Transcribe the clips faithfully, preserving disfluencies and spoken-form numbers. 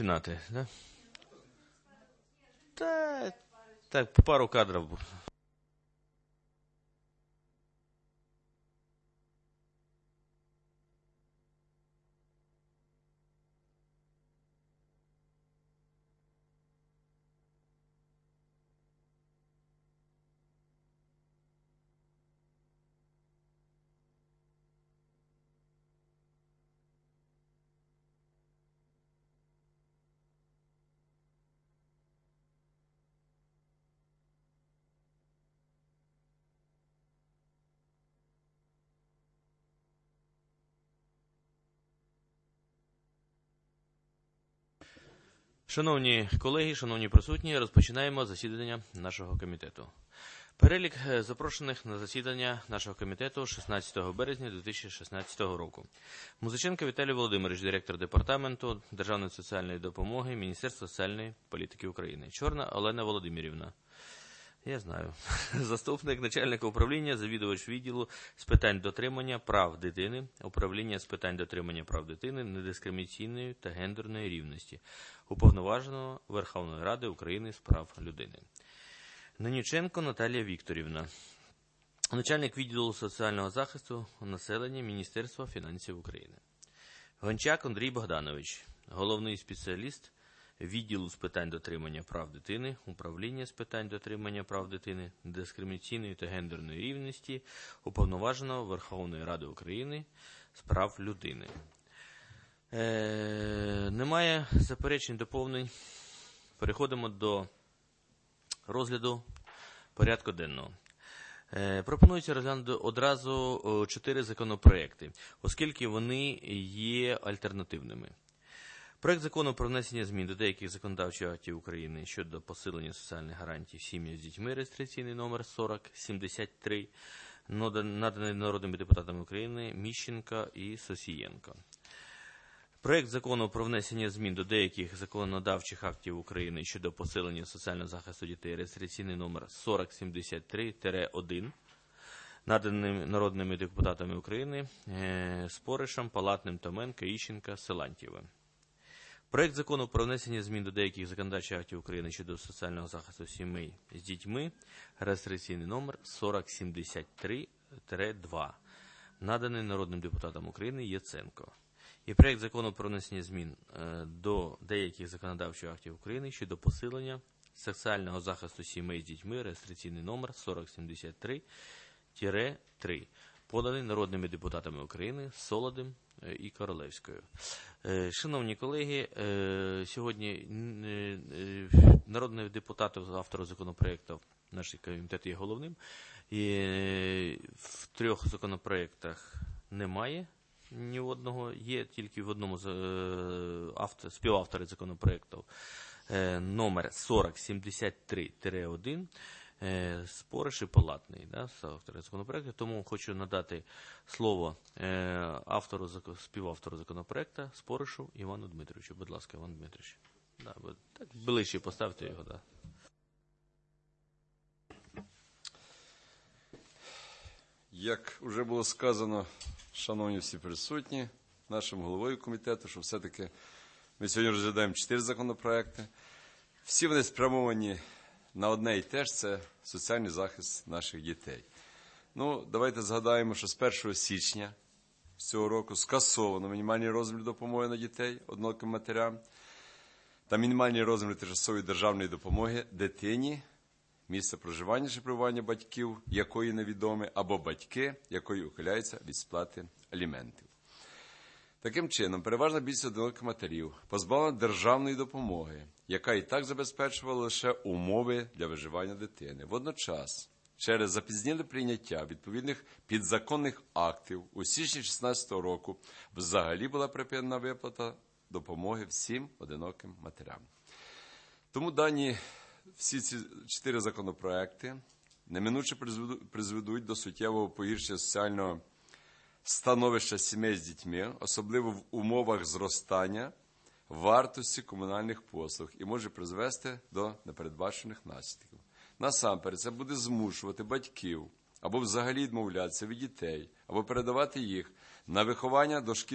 Починати, да? Та, так, пару кадрів. Шановні колеги, шановні присутні, розпочинаємо засідання нашого комітету. Перелік запрошених на засідання нашого комітету шістнадцятого березня дві тисячі шістнадцятого року. Музиченко Віталій Володимирович, директор департаменту Державної соціальної допомоги Міністерства соціальної політики України. Чорна Олена Володимирівна. Я знаю. Заступник начальника управління, завідувач відділу з питань дотримання прав дитини, управління з питань дотримання прав дитини, недискримінаційної та гендерної рівності, уповноваженого Верховної Ради України з прав людини. Ненюченко Наталія Вікторівна, начальник відділу соціального захисту населення Міністерства фінансів України. Гончак Андрій Богданович, головний спеціаліст відділу з питань дотримання прав дитини, управління з питань дотримання прав дитини, дискримінаційної та гендерної рівності, уповноваженого Верховної Ради України з прав людини. Е, немає заперечень, доповнень. Переходимо до розгляду порядку денного. Е, пропонується розглянути одразу чотири законопроекти, оскільки вони є альтернативними. Проект закону про внесення змін до деяких законодавчих актів України щодо посилення соціальних гарантій сім'ям з дітьми, реєстраційний номер сорок сімдесят три, наданий народними депутатами України Міщенко і Сосієнко. Проект закону про внесення змін до деяких законодавчих актів України щодо посилення соціального захисту дітей, реєстраційний номер сорок сімдесят три один, наданим народними депутатами України Споришем, Палатним, Томенко, Іщенко, Силантьєвим. Проект закону про внесення змін до деяких законодавчих актів України щодо соціального захисту сімей з дітьми, реєстраційний номер сорок сімдесят три два, наданий народним депутатам України Яценко. І проект закону про внесення змін до деяких законодавчих актів України щодо посилення соціального захисту сімей з дітьми, реєстраційний номер сорок сімдесят три три, поданий народними депутатами України Солодим і Королевською. Шановні колеги, сьогодні народний депутат, автор законопроєкту, наш комітет є головним, і в трьох законопроєктах немає ні одного, є тільки в одному з автор, співавтори законопроєкту номер сорок сімдесят три один, Спориш і Палатний, да, автори законопроекту. Тому хочу надати слово автору, співавтору законопроекту Споришу Івану Дмитровичу. Будь ласка, Іван Дмитрович. Да, так ближче поставте його. Да. Як вже було сказано, шановні всі присутні, нашим головою комітету, що все-таки ми сьогодні розглядаємо чотири законопроекти. Всі вони спрямовані на одне і те ж – це соціальний захист наших дітей. Ну, давайте згадаємо, що з першого січня цього року скасовано мінімальний розмір допомоги на дітей одиноким матерям та мінімальний розмір тимчасової державної допомоги дитині, місце проживання чи перебування батьків, якої невідоме, або батьки, якої ухиляються від сплати аліментів. Таким чином, переважна більшість одиноких матерів позбавлена державної допомоги, яка і так забезпечувала лише умови для виживання дитини. Водночас, через запізніле прийняття відповідних підзаконних актів у січні дві тисячі шістнадцятого року взагалі була припинена виплата допомоги всім одиноким матерям. Тому дані всі ці чотири законопроекти неминуче призведуть до суттєвого погіршення соціального становища сімей з дітьми, особливо в умовах зростання вартості комунальних послуг, і може призвести до непередбачених наслідків. Насамперед, це буде змушувати батьків або взагалі відмовлятися від дітей, або передавати їх на виховання до шкіл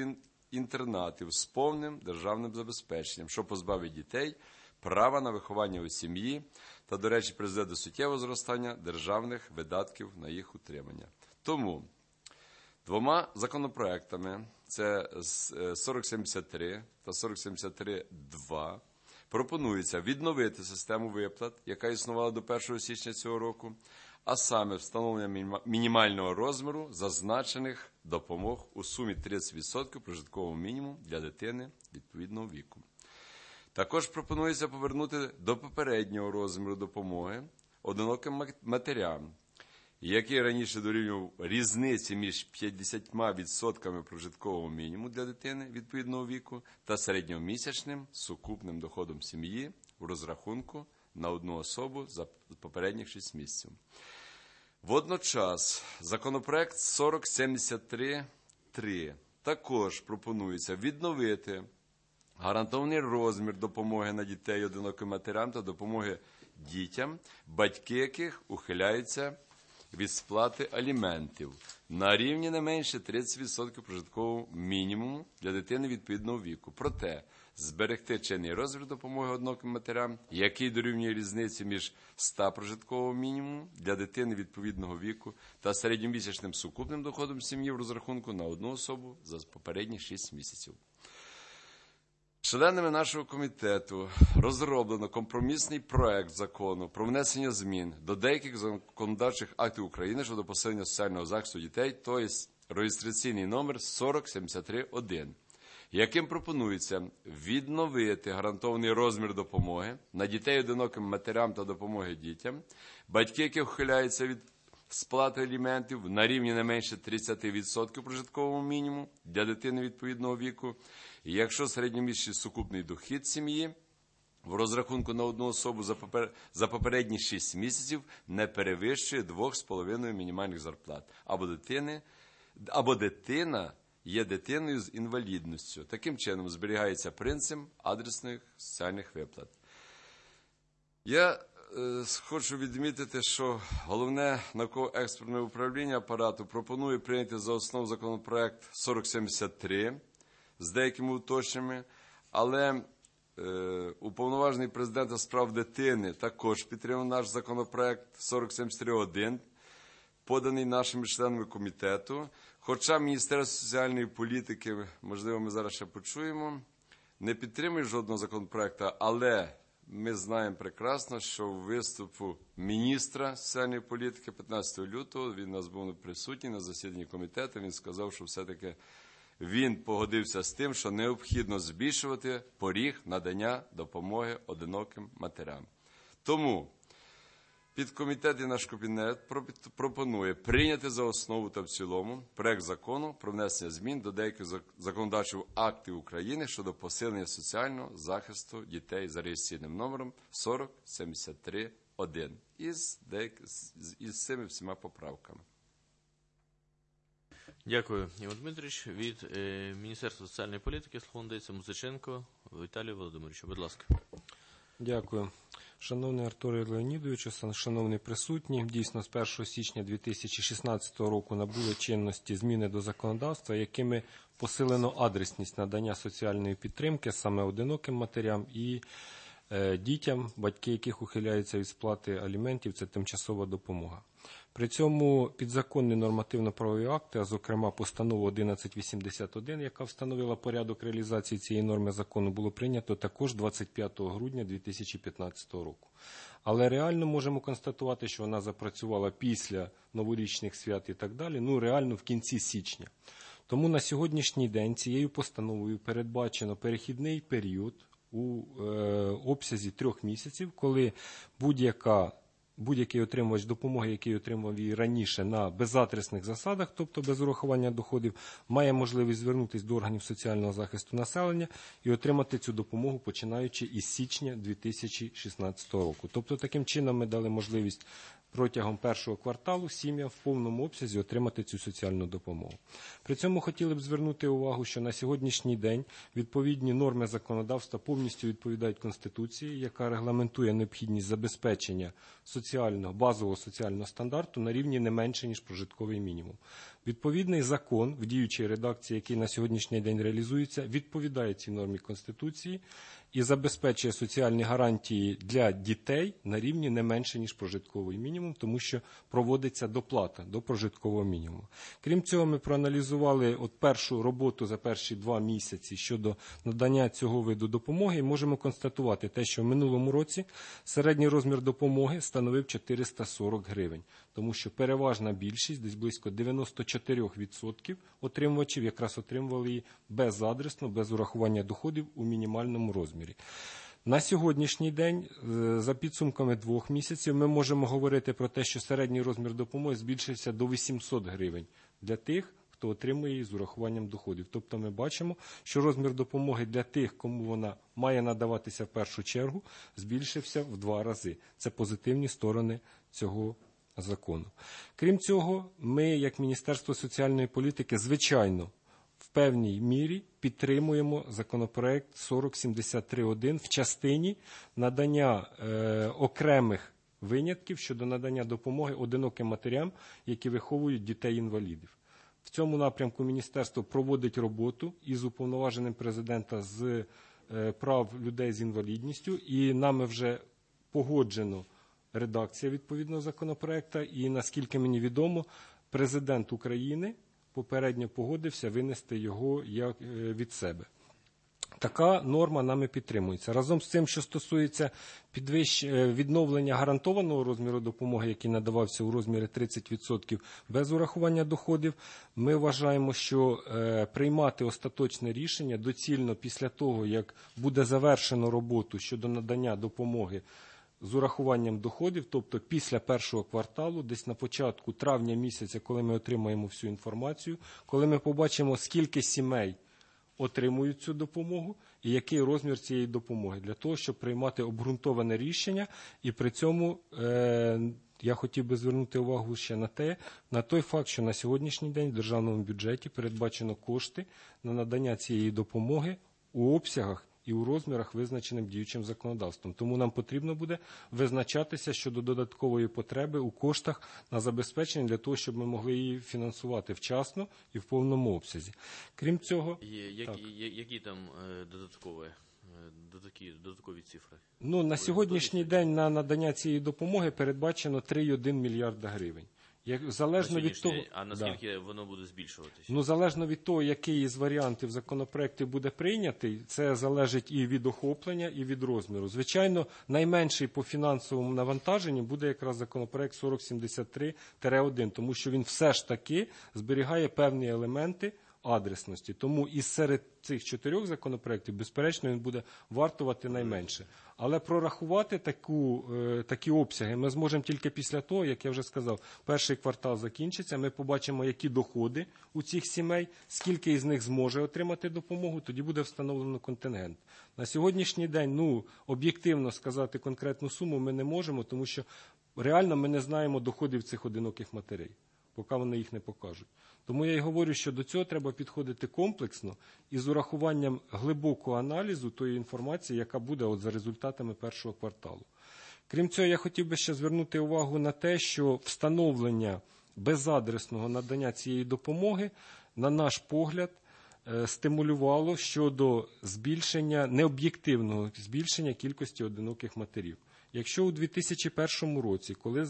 інтернатів з повним державним забезпеченням, що позбавить дітей права на виховання у сім'ї та, до речі, призведе до суттєвого зростання державних видатків на їх утримання. Тому двома законопроектами, це сорок сімдесят три та сорок сімдесят три два, пропонується відновити систему виплат, яка існувала до першого січня цього року, а саме встановлення мінімального розміру зазначених допомог у сумі тридцять відсотків прожиткового мінімуму для дитини відповідного віку. Також пропонується повернути до попереднього розміру допомоги одиноким матерям, який раніше дорівнював різниці між п'ятдесятьма відсотками прожиткового мінімуму для дитини відповідного віку та середньомісячним сукупним доходом сім'ї у розрахунку на одну особу за попередніх шість місяців. Водночас законопроект сорок сімдесят три три також пропонується відновити гарантований розмір допомоги на дітей одиноким матерям та допомоги дітям, батьки яких ухиляються від сплати аліментів на рівні не менше тридцять відсотків прожиткового мінімуму для дитини відповідного віку. Проте зберегти чинний розмір допомоги одиноким матерям, який дорівнює різниці між ста прожиткового мінімуму для дитини відповідного віку та середньомісячним сукупним доходом сім'ї в розрахунку на одну особу за попередні шість місяців. Членами нашого комітету розроблено компромісний проект закону про внесення змін до деяких законодавчих актів України щодо посилення соціального захисту дітей, тобто реєстраційний номер сорок сімдесят три один, яким пропонується відновити гарантований розмір допомоги на дітей одиноким матерям та допомоги дітям, батьки, які ухиляються від сплати аліментів на рівні не менше тридцять відсотків прожиткового мінімуму для дитини відповідного віку, і якщо середньомісячний сукупний дохід сім'ї в розрахунку на одну особу за, попер... за попередні шість місяців не перевищує двох з половиною мінімальних зарплат, або, дитини... або дитина є дитиною з інвалідністю. Таким чином зберігається принцип адресних соціальних виплат. Я е, хочу відмітити, що Головне науково-експертне управління апарату пропонує прийняти за основу законопроект сорок сімдесят три з деякими уточненнями, але е, уповноважений президента з прав дитини також підтримав наш законопроект сорок сімдесят три один, поданий нашими членами комітету. Хоча Міністерство соціальної політики, можливо, ми зараз ще почуємо, не підтримує жодного законопроекту, але ми знаємо прекрасно, що в виступу міністра соціальної політики п'ятнадцятого лютого, він у нас був присутній на засіданні комітету, він сказав, що все-таки він погодився з тим, що необхідно збільшувати поріг надання допомоги одиноким матерям. Тому підкомітет і наш кабінет пропонує прийняти за основу та в цілому проект закону про внесення змін до деяких законодавчих актів України щодо посилення соціального захисту дітей за реєстраційним номером сорок сімдесят три один із, деяк... із цими всіма поправками. Дякую, Іван Дмитрович. Від е, Міністерства соціальної політики слово надається Музиченко Віталію Володимировичу. Будь ласка. Дякую. Шановний Артуре Леонідовичу, шановні присутні, дійсно з першого січня дві тисячі шістнадцятого року набули чинності зміни до законодавства, якими посилено адресність надання соціальної підтримки саме одиноким матерям і е, дітям, батьки яких ухиляються від сплати аліментів, це тимчасова допомога. При цьому підзаконні нормативно-правові акти, а зокрема постанову одинадцять вісімдесят один, яка встановила порядок реалізації цієї норми закону, було прийнято також двадцять п'ятого грудня дві тисячі п'ятнадцятого року. Але реально можемо констатувати, що вона запрацювала після новорічних свят і так далі, ну реально в кінці січня. Тому на сьогоднішній день цією постановою передбачено перехідний період у е, обсязі трьох місяців, коли будь-яка Будь-який отримувач допомоги, який отримав її раніше на безадресних засадах, тобто без урахування доходів, має можливість звернутися до органів соціального захисту населення і отримати цю допомогу, починаючи із січня дві тисячі шістнадцятого року. Тобто таким чином ми дали можливість протягом першого кварталу сім'ям в повному обсязі отримати цю соціальну допомогу. При цьому хотіли б звернути увагу, що на сьогоднішній день відповідні норми законодавства повністю відповідають Конституції, яка регламентує необхідність забезпечення соціальної соціального, базового соціального стандарту на рівні не менше, ніж прожитковий мінімум. Відповідний закон в діючій редакції, який на сьогоднішній день реалізується, відповідає цій нормі Конституції і забезпечує соціальні гарантії для дітей на рівні не менше, ніж прожитковий мінімум, тому що проводиться доплата до прожиткового мінімуму. Крім цього, ми проаналізували от першу роботу за перші два місяці щодо надання цього виду допомоги і можемо констатувати те, що в минулому році середній розмір допомоги становив чотириста сорок гривень, тому що переважна більшість, десь близько дев'яносто чотири відсотки отримувачів якраз отримували її безадресно, без урахування доходів у мінімальному розмірі. На сьогоднішній день, за підсумками двох місяців, ми можемо говорити про те, що середній розмір допомоги збільшився до вісімсот гривень для тих, хто отримує її з урахуванням доходів. Тобто ми бачимо, що розмір допомоги для тих, кому вона має надаватися в першу чергу, збільшився в два рази. Це позитивні сторони цього закону. Крім цього, ми, як Міністерство соціальної політики, звичайно, в певній мірі підтримуємо законопроект сорок сімдесят три один в частині надання е, окремих винятків щодо надання допомоги одиноким матерям, які виховують дітей-інвалідів. В цьому напрямку Міністерство проводить роботу із уповноваженим президента з е, прав людей з інвалідністю, і нами вже погоджено редакція відповідного законопроекту, і, наскільки мені відомо, президент України попередньо погодився винести його як від себе. Така норма нами підтримується. Разом з цим, що стосується підвищ... відновлення гарантованого розміру допомоги, який надавався у розмірі тридцять відсотків без урахування доходів, ми вважаємо, що е, приймати остаточне рішення доцільно після того, як буде завершено роботу щодо надання допомоги з урахуванням доходів, тобто після першого кварталу, десь на початку травня місяця, коли ми отримаємо всю інформацію, коли ми побачимо, скільки сімей отримують цю допомогу і який розмір цієї допомоги, для того, щоб приймати обґрунтоване рішення. І при цьому е, я хотів би звернути увагу ще на те, на той факт, що на сьогоднішній день в державному бюджеті передбачено кошти на надання цієї допомоги у обсягах і у розмірах, визначеним діючим законодавством. Тому нам потрібно буде визначатися щодо додаткової потреби у коштах на забезпечення для того, щоб ми могли її фінансувати вчасно і в повному обсязі. Крім цього... Є, які, які там е, додаткові, е, додаткові, додаткові цифри? Ну, на сьогоднішній день на надання цієї допомоги передбачено три цілих одна мільярда гривень. Як, залежно від того, а наскільки да. воно буде збільшуватися? Ну, залежно від того, який із варіантів законопроекту буде прийнятий, це залежить і від охоплення, і від розміру. Звичайно, найменший по фінансовому навантаженню буде якраз законопроект сорок сімдесят три один, тому що він все ж таки зберігає певні елементи адресності. Тому із серед цих чотирьох законопроєктів, безперечно, він буде вартувати найменше. Але прорахувати таку, е, такі обсяги ми зможемо тільки після того, як я вже сказав, перший квартал закінчиться, ми побачимо, які доходи у цих сімей, скільки із них зможе отримати допомогу, тоді буде встановлено контингент. На сьогоднішній день, ну, об'єктивно сказати конкретну суму ми не можемо, тому що реально ми не знаємо доходів цих одиноких матерей, поки вони їх не покажуть. Тому я й говорю, що до цього треба підходити комплексно і з урахуванням глибокого аналізу тої інформації, яка буде от за результатами першого кварталу. Крім цього, я хотів би ще звернути увагу на те, що встановлення безадресного надання цієї допомоги, на наш погляд, стимулювало щодо збільшення, необ'єктивного збільшення кількості одиноких матерів. Якщо у дві тисячі першому році, коли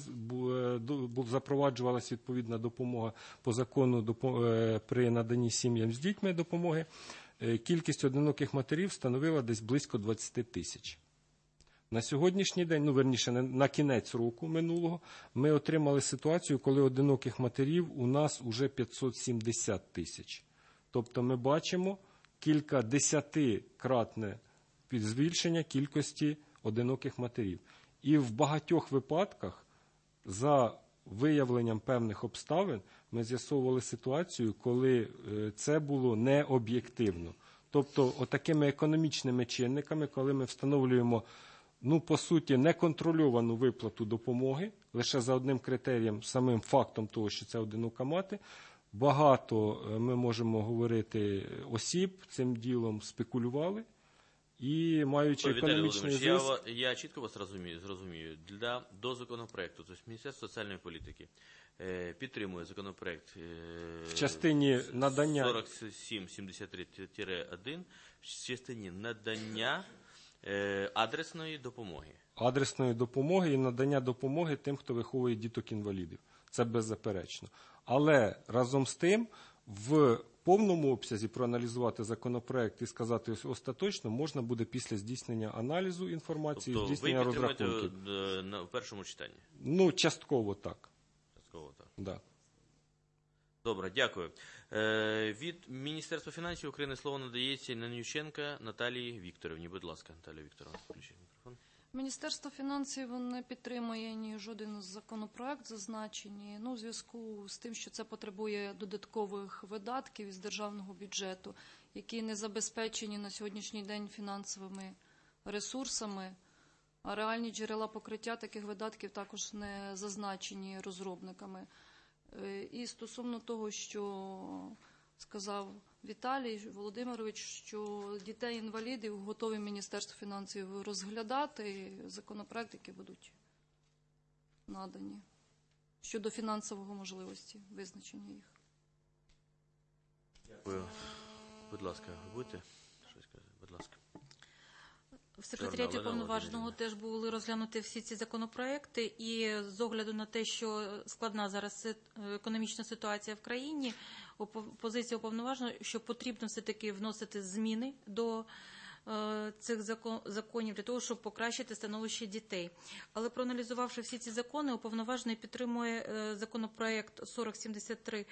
запроваджувалася відповідна допомога по закону при наданні сім'ям з дітьми допомоги, кількість одиноких матерів становила десь близько двадцять тисяч. На сьогоднішній день, ну верніше, на кінець року минулого, ми отримали ситуацію, коли одиноких матерів у нас уже п'ятсот сімдесят тисяч. Тобто ми бачимо кілька десятикратне збільшення кількості одиноких матерів. І в багатьох випадках, за виявленням певних обставин, ми з'ясовували ситуацію, коли це було необ'єктивно. Тобто, отакими економічними чинниками, коли ми встановлюємо, ну, по суті, неконтрольовану виплату допомоги, лише за одним критерієм, самим фактом того, що це одинока мати, багато, ми можемо говорити, осіб цим ділом спекулювали, і маючи Віталій економічний Володимирович, зиск... я, ва- я чітко вас розумію, зрозумію. Для, до законопроекту, тобто Міністерство соціальної політики е, підтримує законопроект е, в частині надання... сорок сім сімдесят три один в частині надання е, адресної допомоги. адресної допомоги і надання допомоги тим, хто виховує діток-інвалідів. Це беззаперечно. Але разом з тим, в повному обсязі проаналізувати законопроект і сказати ось остаточно можна буде після здійснення аналізу інформації, Тобто ви здійснення підтримуєте розрахунків. е, на, в першому читанні? Ну, частково так. Частково так. Да. Добре, дякую. Е, від Міністерства фінансів України слово надається Нанюченка Наталії Вікторівні. Будь ласка, Наталія Вікторовна, включіть мікрофон. Міністерство фінансів не підтримує ні жоден законопроект зазначені, ну, у зв'язку з тим, що це потребує додаткових видатків із державного бюджету, які не забезпечені на сьогоднішній день фінансовими ресурсами, а реальні джерела покриття таких видатків також не зазначені розробниками. Е, І стосовно того, що сказав Віталій Володимирович, що дітей-інвалідів готові Міністерство фінансів розглядати законопроекти, які будуть надані щодо фінансового можливості визначення їх. Дякую. Будь ласка, ви будете щось казати? Будь ласка. В секретаріаті Чорна, Олена повноваженого Володимирівна. теж були розглянуті всі ці законопроекти, і з огляду на те, що складна зараз сит- економічна ситуація в країні, опо- позиція уповноваженого, що потрібно все-таки вносити зміни до е, цих закон- законів для того, щоб покращити становище дітей. Але проаналізувавши всі ці закони, уповноважений підтримує е, законопроект сорок сімдесят три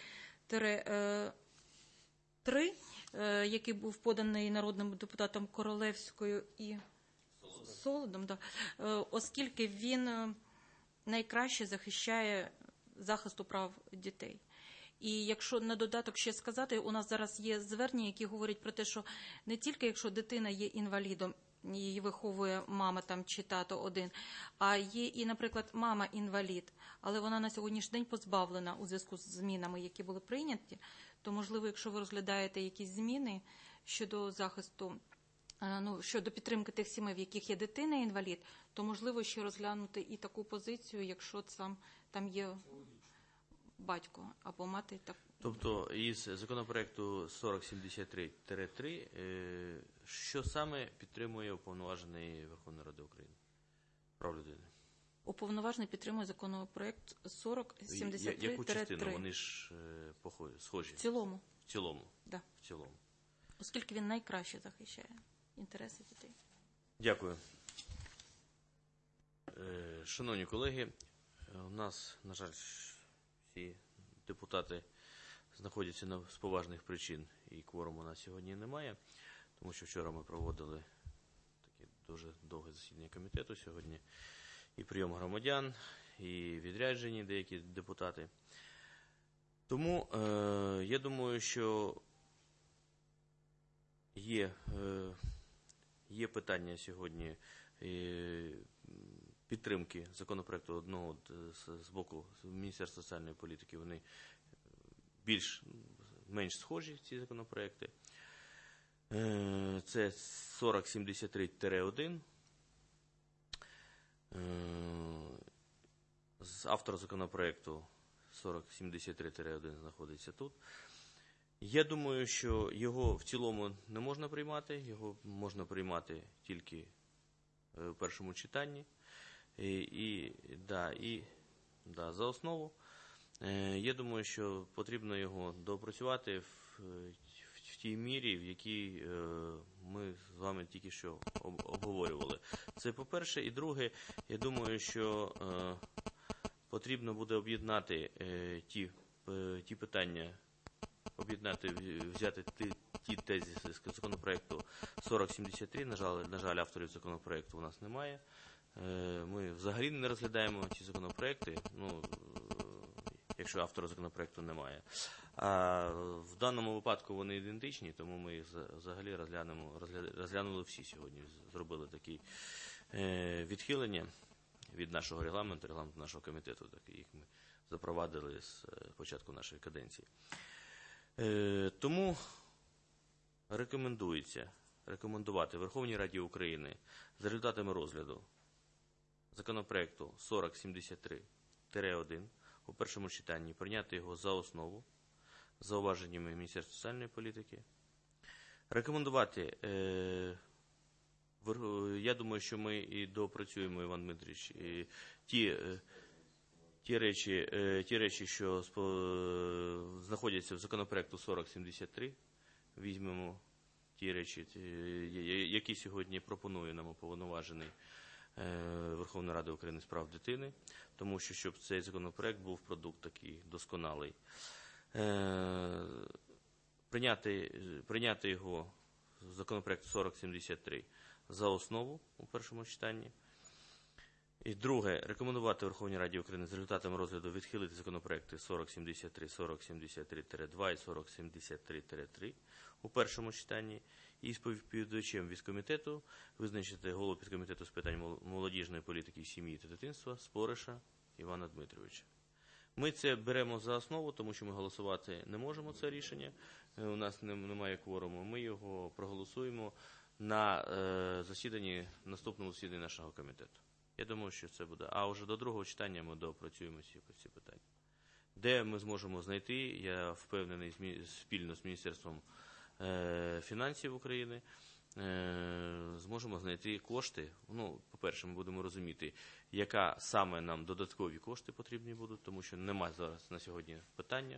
три, е, який був поданий народним депутатом Королевською і Солодом, да, е, оскільки він е, найкраще захищає захисту прав дітей. І якщо на додаток ще сказати, у нас зараз є звернення, які говорять про те, що не тільки якщо дитина є інвалідом, її виховує мама там чи тато один, а є і, наприклад, мама інвалід, але вона на сьогоднішній день позбавлена у зв'язку з змінами, які були прийняті, то, можливо, якщо ви розглядаєте якісь зміни щодо захисту, е, ну, щодо підтримки тих сімей, в яких є дитина-інвалід, то, можливо, ще розглянути і таку позицію, якщо там, там є батько або мати. Так. Тобто із законопроекту сорок сімдесят три три, е, що саме підтримує уповноважений Верховної Ради України? Прав людини. Уповноважений підтримує законопроект сорок сімдесят Я- Яку три частину? три. Вони ж е, похожі, схожі. В цілому, В цілому. да. В цілому. Оскільки він найкраще захищає інтереси дітей. Дякую. Е, Шановні колеги, е, у нас, на жаль, всі депутати знаходяться на, з поважних причин, і кворуму у нас сьогодні немає, тому що вчора ми проводили таке дуже довге засідання комітету сьогодні, і прийом громадян, і відряджені деякі депутати. Тому е, я думаю, що є, е, є питання сьогодні е, підтримки законопроекту одного з, з боку Міністерства соціальної політики. Вони більш, менш схожі, ці законопроекти. Е, це сорок сімдесят три один. Е, автор законопроекту сорок сімдесят три один знаходиться тут. Я думаю, що його в цілому не можна приймати, його можна приймати тільки в першому читанні. І, і, да, і да, за основу. Е, я думаю, що потрібно його доопрацювати в, в, в тій мірі, в якій е, ми з вами тільки що об, обговорювали. Це по-перше. І друге, я думаю, що е, потрібно буде об'єднати е, ті, е, ті питання, об'єднати, взяти ті, ті тезиси з законопроекту сорок сімдесят три. На жаль, на жаль, авторів законопроекту у нас немає. Ми взагалі не розглядаємо ці законопроекти, ну, якщо автора законопроекту немає. А в даному випадку вони ідентичні, тому ми їх взагалі розглянемо, розглянули всі сьогодні, зробили такі відхилення від нашого регламенту, регламенту нашого комітету, так, їх ми запровадили з початку нашої каденції. Тому рекомендується рекомендувати Верховній Раді України за результатами розгляду законопроекту сорок сімдесят три один у першому читанні прийняти його за основу з зауваженнями Міністерства соціальної політики. Рекомендувати, е, я думаю, що ми і доопрацюємо, Іван Дмитрович, і ті, е, ті, речі, е, ті речі, що спо, е, знаходяться в законопроекту сорок сімдесят три, візьмемо ті речі, які сьогодні пропонує нам уповноважений Верховної Ради України з прав дитини, тому що, щоб цей законопроект був продукт такий досконалий. Прийняти, прийняти його, законопроект сорок сімдесят три, за основу у першому читанні. І друге, рекомендувати Верховній Раді України з результатами розгляду відхилити законопроекти сорок сімдесят три, сорок сімдесят три два і сорок сімдесят три три у першому читанні. І співдоповідачем від комітету визначити голову підкомітету з питань молодіжної політики, сім'ї та дитинства Спориша Івана Дмитровича. Ми це беремо за основу, тому що ми голосувати не можемо це рішення. У нас немає кворуму. Ми його проголосуємо на засіданні, наступному засіданні нашого комітету. Я думаю, що це буде. А вже до другого читання ми доопрацюємо ці, ці питання. Де ми зможемо знайти, я впевнений, спільно з Міністерством фінансів України, зможемо знайти кошти. Ну, по-перше, ми будемо розуміти, яка саме нам додаткові кошти потрібні будуть, тому що немає зараз на сьогодні питання.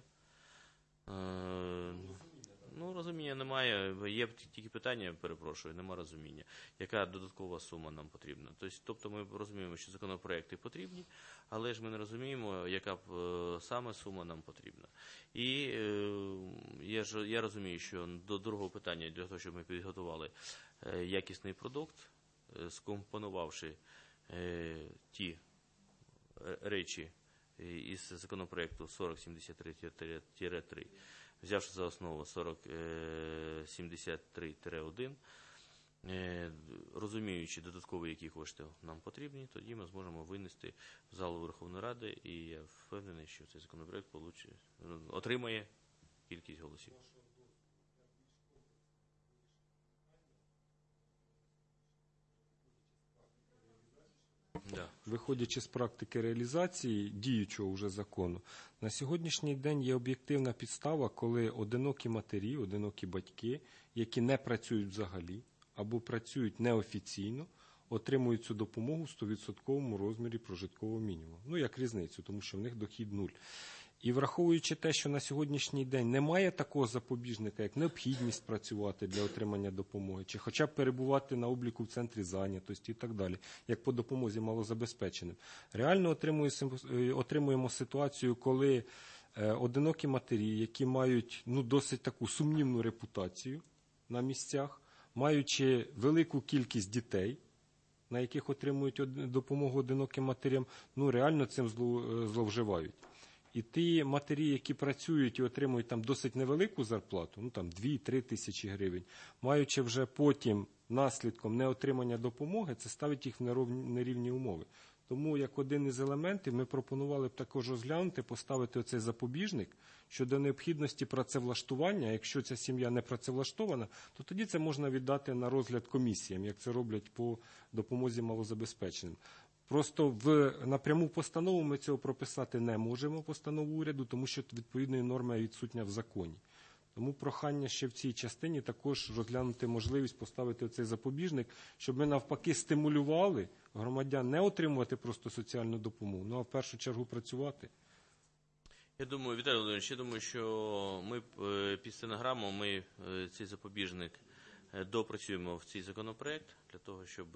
Ну, розуміння немає, є тільки питання, перепрошую, немає розуміння, яка додаткова сума нам потрібна. Тобто ми розуміємо, що законопроекти потрібні, але ж ми не розуміємо, яка саме сума нам потрібна. І я, ж, я розумію, що до другого питання, для того, щоб ми підготували якісний продукт, скомпонувавши ті речі із законопроекту сорок сімдесят три три, взявши за основу сорок сімдесят три один, розуміючи додатково, які кошти нам потрібні, тоді ми зможемо винести в залу Верховної Ради, і я впевнений, що цей законопроект получить, отримає кількість голосів. Да. Виходячи з практики реалізації діючого вже закону, на сьогоднішній день є об'єктивна підстава, коли одинокі матері, одинокі батьки, які не працюють взагалі або працюють неофіційно, отримують цю допомогу в сто відсотків розмірі прожиткового мінімуму. Ну, як різницю, тому що в них дохід нуль. І враховуючи те, що на сьогоднішній день немає такого запобіжника, як необхідність працювати для отримання допомоги, чи хоча б перебувати на обліку в центрі зайнятості і так далі, як по допомозі малозабезпеченим, реально отримуємо ситуацію, коли одинокі матері, які мають ну, досить таку сумнівну репутацію на місцях, маючи велику кількість дітей, на яких отримують допомогу одиноким матерям, ну реально цим зловживають. І ті матері, які працюють і отримують там досить невелику зарплату, ну там дві-три тисячі гривень, маючи вже потім наслідком неотримання допомоги, це ставить їх в нерівні умови. Тому як один із елементів ми пропонували б також розглянути, поставити оцей запобіжник щодо необхідності працевлаштування. Якщо ця сім'я не працевлаштована, то тоді це можна віддати на розгляд комісіям, як це роблять по допомозі малозабезпеченим. Просто в напряму постанову ми цього прописати не можемо, постанову уряду, тому що відповідної норми відсутня в законі. Тому прохання ще в цій частині також розглянути можливість поставити цей запобіжник, щоб ми навпаки стимулювали громадян не отримувати просто соціальну допомогу, ну а в першу чергу працювати. Я думаю, Віталій Володимирович, я думаю, що ми під стенограму ми цей запобіжник допрацюємо в цей законопроект для того, щоб...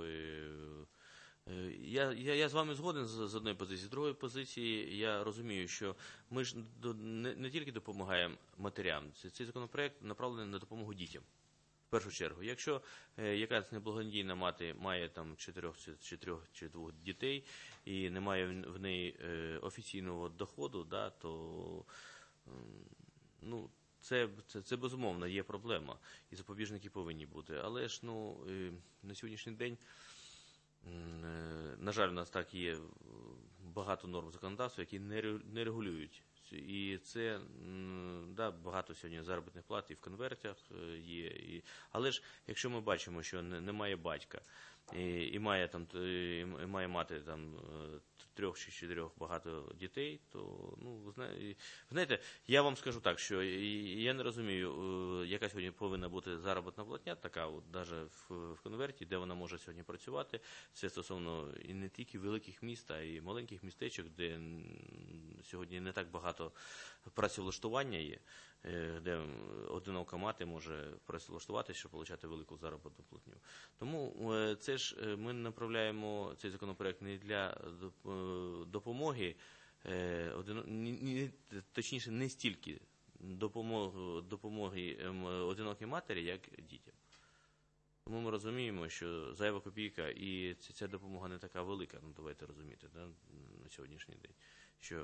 Я, я, я з вами згоден з, з одної позиції. З другої позиції я розумію, що ми ж до, не, не тільки допомагаємо матерям. Цей, цей законопроект направлений на допомогу дітям. В першу чергу. Якщо е, якась неблагонадійна мати має там чотирьох чи, чи трьох чи двох дітей і немає в, в неї е, офіційного доходу, да, то е, ну, це, це, це безумовно є проблема. І запобіжники повинні бути. Але ж ну, е, на сьогоднішній день на жаль, у нас так є багато норм законодавства, які не регулюють і це, м, да, багато сьогодні заробітних плат і в конвертах е, є. І, але ж, якщо ми бачимо, що не- немає батька, і, і має там т- і має мати там е, трьох чи чотирьох багато дітей, то ну ви зна- знаєте, я вам скажу так, що і- я не розумію, е, яка сьогодні повинна бути заробітна платня, така от навіть в, в конверті, де вона може сьогодні працювати. Це стосовно і не тільки великих міст, а й маленьких містечок, де м, сьогодні не так багато працевлаштування є, е, де одинока мати може працевлаштуватися, щоб отримати велику заробітну платню. Тому е, це ж е, ми направляємо цей законопроект не для доп- е, допомоги, е, одино- ні- ні- точніше, не стільки допомоги, допомоги ем, одинокій матері, як дітям. Тому ми розуміємо, що зайва копійка і ця, ця допомога не така велика, ну давайте розуміти, да, на сьогоднішній день, що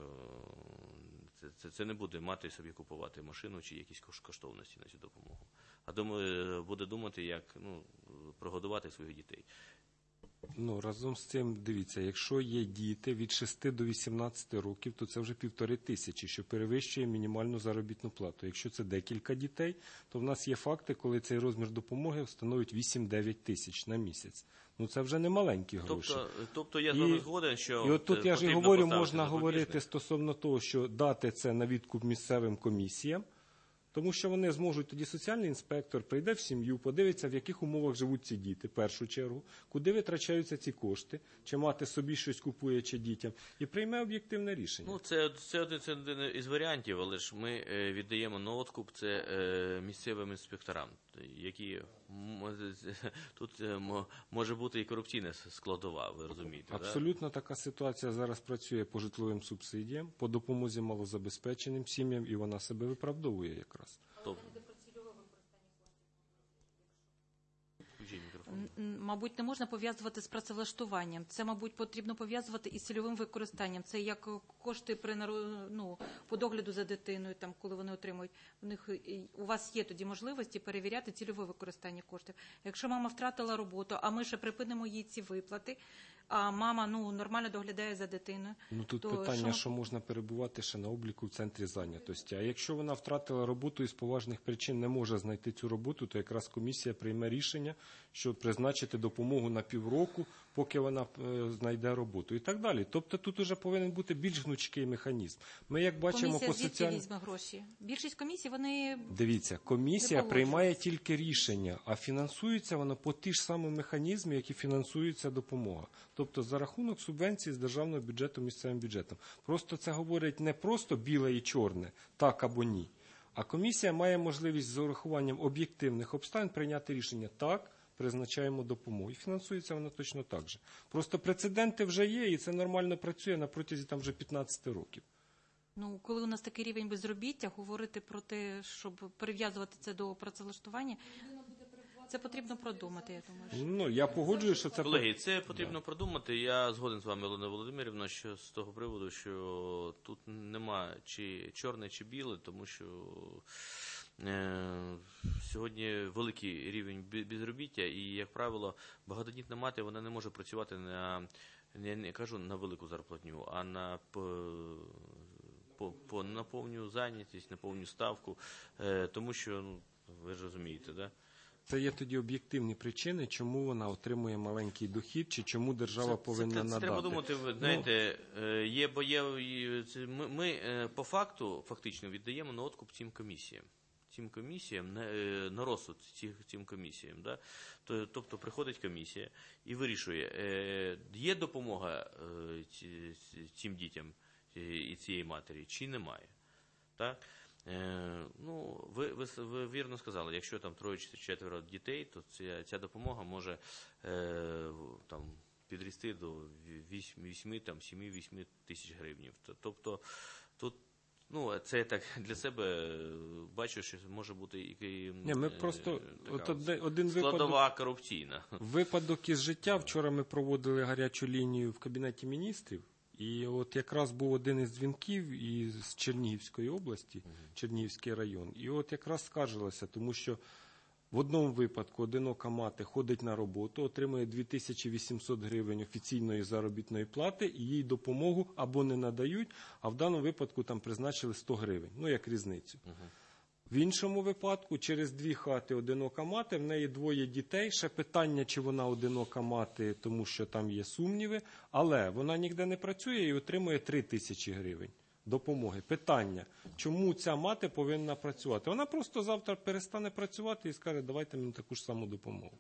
це, це, це не буде мати собі купувати машину чи якісь кош- коштовності на цю допомогу. А думаю, буде думати, як ну, прогодувати своїх дітей. Ну, разом з цим, дивіться, якщо є діти від шести до вісімнадцяти років, то це вже півтори тисячі, що перевищує мінімальну заробітну плату. Якщо це декілька дітей, то в нас є факти, коли цей розмір допомоги становить вісім-дев'ять тисяч на місяць. Ну, це вже не маленькі гроші. Тобто, тобто я з вами І- згоден, що І от тут е, я ж і потрібно говорю, поставити можна запобіжник. говорити стосовно того, що дати це на відкуп місцевим комісіям, тому що вони зможуть, тоді соціальний інспектор прийде в сім'ю, подивиться, в яких умовах живуть ці діти, в першу чергу, куди витрачаються ці кошти, чи мати собі щось купує, чи дітям, і прийме об'єктивне рішення. Ну, це, це, один, це один із варіантів, але ж ми е, віддаємо на откуп це е, місцевим інспекторам, які м- тут е, м- може бути і корупційна складова, ви розумієте. Да? Абсолютно така ситуація зараз працює по житловим субсидіям, по допомозі малозабезпеченим сім'ям, і вона себе виправдовує якраз. Тобто... Включіть мікрофон. М, Мабуть, не можна пов'язувати з працевлаштуванням. Це, мабуть, потрібно пов'язувати із цільовим використанням. Це як кошти при наро- ну, по догляду за дитиною, там, коли вони отримують. У них і- у вас є тоді можливості перевіряти цільове використання коштів. Якщо мама втратила роботу, а ми ще припинимо їй ці виплати, а мама ну нормально доглядає за дитиною. Ну тут то питання, що- що можна перебувати ще на обліку в центрі зайнятості. А якщо вона втратила роботу і з поважних причин не може знайти цю роботу, то якраз комісія прийме рішення, що призначити допомогу на півроку, поки вона е, знайде роботу і так далі. Тобто тут уже повинен бути більш гнучкий механізм. Ми як бачимо Комісія по звідки соціальним... візьме гроші? Більшість комісій, вони Дивіться, комісія Не приймає тільки рішення, а фінансується воно по ті ж самі механізми, які фінансується допомога. Тобто за рахунок субвенції з державного бюджету місцевим бюджетом. Просто це говорить не просто біле і чорне, так або ні. А комісія має можливість з урахуванням об'єктивних обставин прийняти рішення так, призначаємо допомогу. І фінансується воно точно так же. Просто прецеденти вже є, і це нормально працює на протязі там вже п'ятнадцяти років. Ну, коли у нас такий рівень безробіття, говорити про те, щоб прив'язувати це до працевлаштування, це потрібно продумати, я думаю. що. Ну, я погоджуюсь, що це... Колеги, це потрібно продумати. Я згоден з вами, Олена Володимирівна, що з того приводу, що тут нема чи чорне, чи біле, тому що е, сьогодні великий рівень бі- безробіття, і, як правило, багатодітна мати, вона не може працювати на, я не кажу на велику зарплатню, а на п- по, по, на повну зайнятість, на повну ставку, е, тому що, ну, ви ж розумієте, да? Це є тоді об'єктивні причини, чому вона отримує маленький дохід, чи чому держава Це- повинна це, це, надати. це треба думати, ви знаєте, е, є, бо є, і це- ми, ми е, по факту фактично віддаємо на откуп цим комісіям. Цим комісіям, на, е, на розсуд цих, цим комісіям. Да? То- Тобто приходить комісія і вирішує, е, є допомога е, ці- цим дітям е, і цієї матері, чи немає. Так? Е, ну, ви, ви, ви вірно сказали, якщо там троє чи четверо дітей, то ця, ця допомога може е, там, підрісти до вісьми, там, семи-вісьми тисяч гривень. Тобто тут, ну, це я так для себе бачу, що може бути і, і Ні, ми е, просто така от один, один складова випадок, корупційна. випадок із життя. Вчора ми проводили гарячу лінію в Кабінеті міністрів, і от якраз був один із дзвінків із Чернігівської області, Чернігівський район, і от якраз скаржилося, тому що В одному випадку одинока мати ходить на роботу, отримує дві тисячі вісімсот гривень офіційної заробітної плати, і їй допомогу або не надають, а в даному випадку там призначили сто гривень, ну як різницю. В іншому випадку через дві хати одинока мати, в неї двоє дітей, ще питання, чи вона одинока мати, тому що там є сумніви, але вона ніде не працює і отримує три тисячі гривень допомоги. Питання, чому ця мати повинна працювати? Вона просто завтра перестане працювати і скаже, давайте мені таку ж саму допомогу.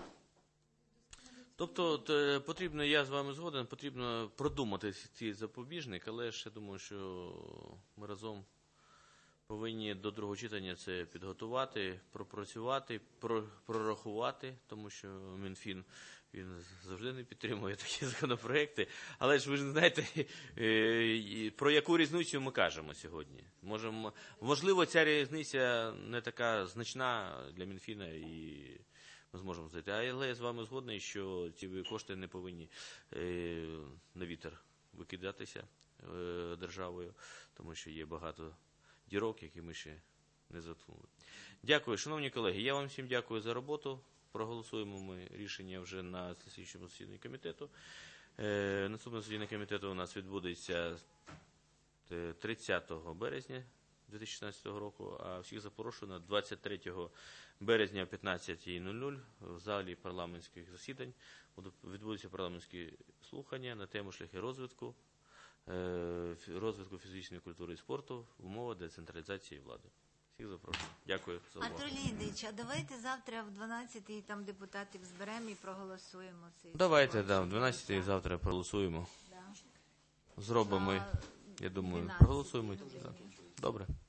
Тобто т- потрібно, я з вами згоден, потрібно продумати ці запобіжник, але ж я думаю, що ми разом повинні до другого читання це підготувати, пропрацювати, про- прорахувати, тому що Мінфін, він завжди не підтримує такі законопроекти. Але ж ви ж знаєте, е, про яку різницю ми кажемо сьогодні. Можемо, можливо, ця різниця не така значна для Мінфіна і ми зможемо знайти. Але я з вами згодний, що ці кошти не повинні е, на вітер викидатися е, державою, тому що є багато дірок, які ми ще не заткнули. Дякую, шановні колеги. Я вам всім дякую за роботу. Проголосуємо ми рішення вже на слідчому засіданні комітету. Е, наступне засідання комітету у нас відбудеться тридцятого березня дві тисячі шістнадцятого року, а всіх запрошую на двадцять третього березня о п'ятнадцятій нуль нуль в залі парламентських засідань відбудуться парламентські слухання на тему шляхи розвитку, розвитку фізичної культури і спорту в умовах децентралізації влади. Всіх запрошую. Дякую за увагу. Артур Леонідович, а давайте завтра в дванадцятій там депутатів зберемо і проголосуємо цей. Давайте, да, в дванадцятій завтра проголосуємо. Да. Зробимо, А, я думаю, дванадцятій проголосуємо. буде. Добре.